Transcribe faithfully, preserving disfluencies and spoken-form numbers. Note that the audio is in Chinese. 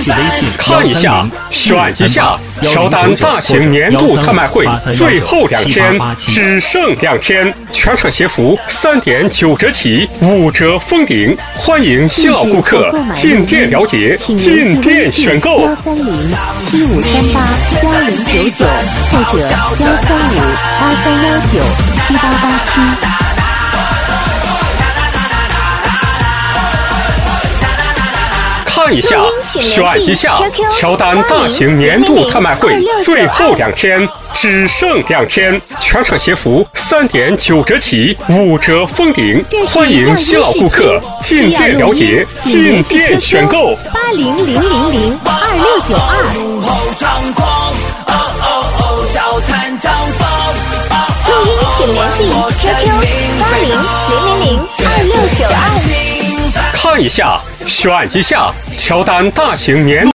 看一下，选一下，乔丹大型年度特卖会最后两天，只剩两天，全场鞋服三点九折起，五折封顶。欢迎新老顾客进店了解，进店选购。 幺三零七五三八幺零九九或者幺三五二三幺九七八八七。 看一下，选一下，乔丹大型年度特卖会最后两天，只剩两天，全场鞋服三点九折起，五折封顶。欢迎新老顾客进店了解，进店选购。 八零零零零二六九二。录音请联系 Q Q 八零零零零二六九二。 看一下，选一下，乔丹大型年